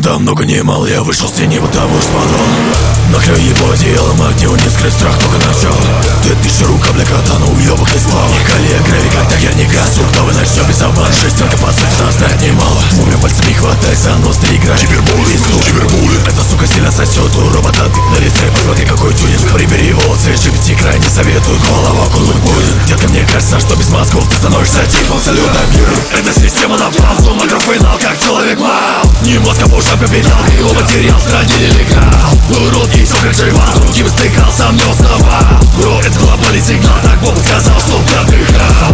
Да много не мало, я вышел с тени, потому что подвал. Накрою его одеялом, огне не скрыть, страх только начал. 2000 рук, бля, катана, уёбок не сплав. И коллег, грави, как так я не газу. Кто вы начнёт без обмана, шестерка по сути нас знает немало. Двумя пальцами хватай за нос, ты играешь кибербуллинг. Эта сука сильно сосёт, у робота ты на лице. Посмотри, какой тюнинг, прибери волосы, шипите крайне советую. Голова кулак будет. Детка, мне кажется, что без мозгов ты становишься типом абсолютно мир. Эта система на паузу, макрофинал, как человек мал. Не мозг, а пушка победил, его материал хранили легал. Урод и все как живал, другим стыкал, сам не узнавал. Бро, это глобальный сигнал, так Бог сказал, что я отдыхал.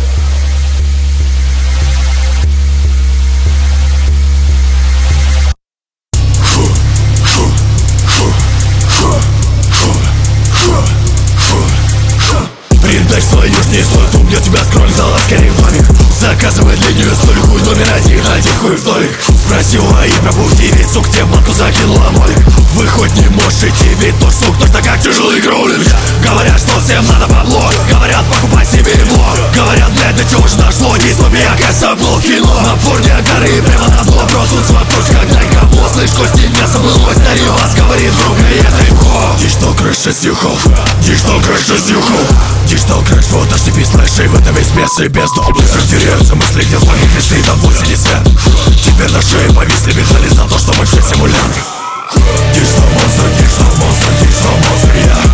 Передай свою не стоит, убьет тебя скроль, зала скорее в домик. Заказывай для нее столик, хуй номер один хуй в домик. Спроси у АИ про пути, ведь сук тебе банку закинула молик. Вы хоть не можете, ведь тот сук точно как тяжелый гроулинг. Говорят, что всем надо бабло, говорят, покупай себе ебло. Говорят, блядь, для чего же нашло, дистопия, оказывается, был кино. Напор не горы, прямо на дно, просто вопрос, как дай кого. Слышь, кости мясо было, старый вас говорит, друг, и это легко. Диджитал крэш 6 юхов, диджитал крэш 6 юхов. Диджитал крэш, вот HTTP слэши, в этом весь мясо и без доблы. Теряются мысли, где флаги кресты, там 80. Теперь на шее повисли медали за то, что мы все симулянты. Диджитал монстр, я